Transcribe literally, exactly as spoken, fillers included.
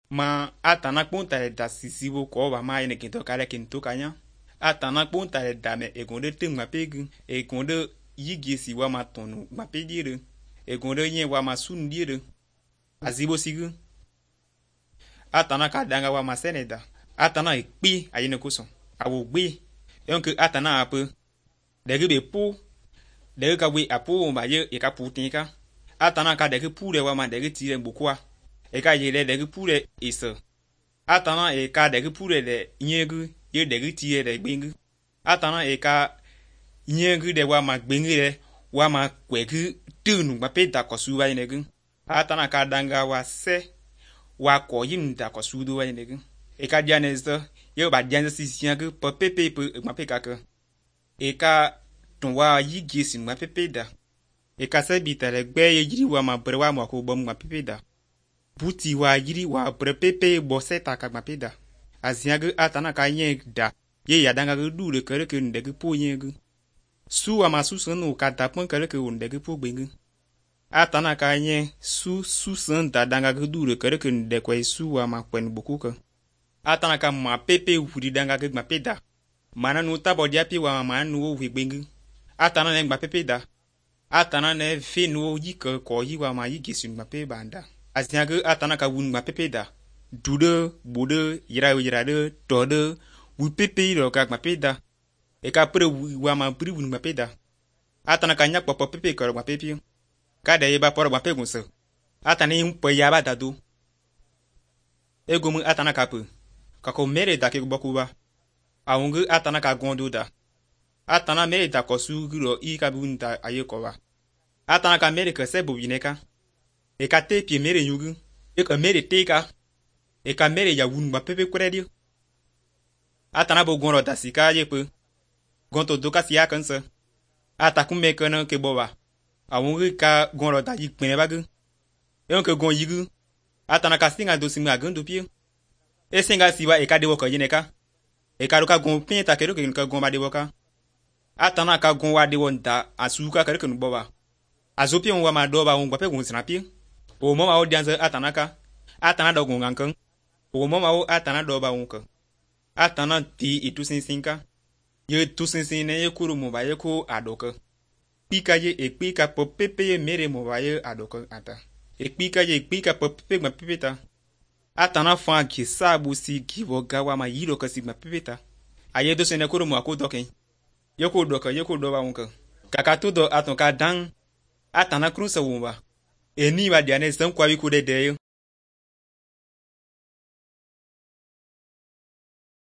ma atana kponta da sisibo ko ba ma ene kinto kale kinto kanya atana kponta da me egonde te mapegu egonde yigesi wa matonu mapedire egonde yen wa masundire azibo sigu atana ka danga wa maseneda atana ekpi ayine koso awo gbe yonke atana ape dege be po dege ka we apo ma ye e ka putinka atana ka dege pure wa ma dege tire gbokwa e ka yele dege pure isa atana e ka dege pure de nyegu ye dege tire de gbengu atana e ka nyegu de wa ma gbengu de wa ma kwegu tunu ma pe da kosu wa yinegu atana ka danga wa se wa ko yin da kosu do wa yinegu e ka dianeza ye ba dianeza si siangu pe pepe pe ma pe ka ka e ka ton wa yigi si ma pepe da e ka se bitare gbe ye jiri wa ma bre wa ma ko bom ma pepe da buti wa yiri wa bre pepe bo se ta ka ma pepe da aziagu atana ka yen da ye ya danga du de kere ke ndege po yegu su wa ma su sunu ka da pon kere ke ndege po gbengu atana ka yen su su san da danga du de kere ke ndege ko su wa ma kwen boku ka atana ka ma pepe wuri danga ke ma pepe da mana nu tabo dia pi wa ma nu wo gbengu atana ne gba pepe da atana ne fe nu yi ko ko yi wa ma yi gisu gba pepe banda aziagu atana ka wun gba pepe da dude bude yira yira de tode wu pepe ro ka gba pepe da e ka pre wa ma pri wun gba pepe da atana ka nya popo pepe ko gba pepe ka de ba por gba pepe gunso atana yin po ya ba dado egomu atana ka pu ka ko mere da ke gboku ba awungu atana ka gondo da atana mere da kosu guro i ka bunta aye ko ba atana ka mere ka se bobineka e ka te pie mere yugu e ka mere te ka e ka mere ya wun ba pepe kwredi atana bo gonro da sika ye pe gonto do ka sia kansa ataku me kana ke boba awungu ka gonro da yi pene bagu e ka gon yigu atana ka singa do singa gondo pie e singa siwa e ka de wo ko yineka e ka ka gon pin ta kero ke ka gon ba de wo ka atana ka gon wa de wonta asuka kare kenu boba azopi on wa ma do ba on gba pe gon sinapi o mo ma o dianza atana ka atana do gon gankan o mo ma o atana do ba on ka atana ti itu sinsinka ye tu sinsin ne ye kuru mo ba ye ko adoka pika ye e pika po pepe ye mere mo ba ye adoka ata e pika ye pika po pepe gba pepeta atana fa ki sabu si ki wo gawa ma yiro ka si gba pepeta aye do sene kuru mo akodoken yoko doka yoko doba wonka kaka todo aton ka dan atana krusa wumba eni wa diane san kwa bi ku de de